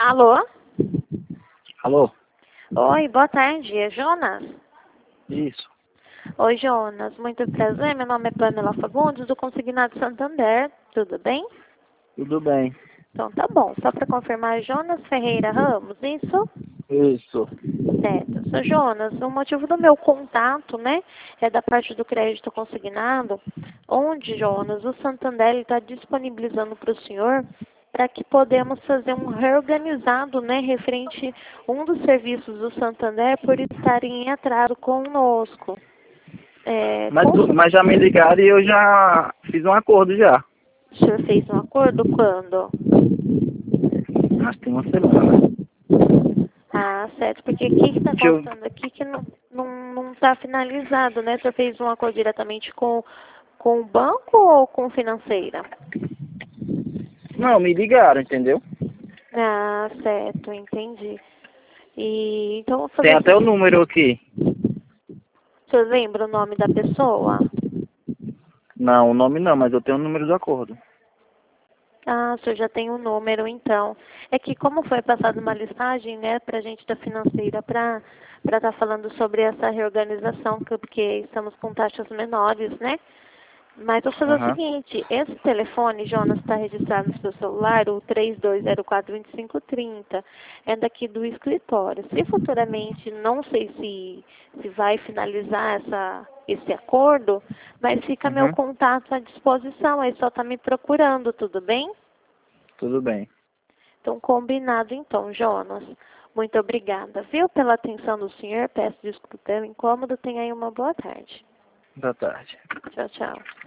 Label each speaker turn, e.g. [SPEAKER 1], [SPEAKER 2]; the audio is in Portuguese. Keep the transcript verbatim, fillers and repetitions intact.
[SPEAKER 1] Alô?
[SPEAKER 2] Alô?
[SPEAKER 1] Oi, boa tarde. É Jonas?
[SPEAKER 2] Isso.
[SPEAKER 1] Oi, Jonas. Muito prazer. Meu nome é Pamela Fagundes, do Consignado Santander. Tudo bem?
[SPEAKER 2] Tudo bem.
[SPEAKER 1] Então tá bom. Só para confirmar, Jonas Ferreira Ramos, isso?
[SPEAKER 2] Isso.
[SPEAKER 1] Certo. Seu Jonas, o motivo do meu contato, né, é da parte do crédito consignado, onde, Jonas, o Santander está disponibilizando para o senhor para que podemos fazer um reorganizado, né, referente um dos serviços do Santander por estarem em atraso conosco. É,
[SPEAKER 2] Mas,
[SPEAKER 1] com...
[SPEAKER 2] tu- mas já me ligaram e eu já fiz um acordo já.
[SPEAKER 1] O senhor fez um acordo quando?
[SPEAKER 2] Acho que tem uma semana.
[SPEAKER 1] Ah, certo, porque aqui que está
[SPEAKER 2] Deixa eu...
[SPEAKER 1] constando aqui que não não não está finalizado, né? O senhor fez um acordo diretamente com, com o banco ou com financeira?
[SPEAKER 2] Não, me ligaram, entendeu?
[SPEAKER 1] Ah, certo, entendi. E então vou fazer
[SPEAKER 2] Tem
[SPEAKER 1] o
[SPEAKER 2] até o
[SPEAKER 1] seguinte,
[SPEAKER 2] número aqui.
[SPEAKER 1] o senhor lembra o nome da pessoa?
[SPEAKER 2] Não, o nome não, mas eu tenho o número do acordo.
[SPEAKER 1] Ah, o senhor já tem o número, então. É que como foi passada uma listagem, né, pra gente da financeira para para estar falando sobre essa reorganização, que- porque estamos com taxas menores, né? Mas vou fazer o
[SPEAKER 2] Aham.
[SPEAKER 1] seguinte, esse telefone, Jonas, está registrado no seu celular, o três dois zero quatro, dois cinco três zero, é daqui do escritório. Se futuramente, não sei se, se vai finalizar essa, esse acordo, mas fica meu
[SPEAKER 2] Uhum.
[SPEAKER 1] contato à disposição, aí só está me procurando, tudo bem?
[SPEAKER 2] Tudo bem.
[SPEAKER 1] Então, combinado então, Jonas. Muito obrigada, viu, pela atenção do senhor, peço desculpa pelo incômodo, tenha aí uma boa tarde.
[SPEAKER 2] Boa tarde.
[SPEAKER 1] Tchau, tchau.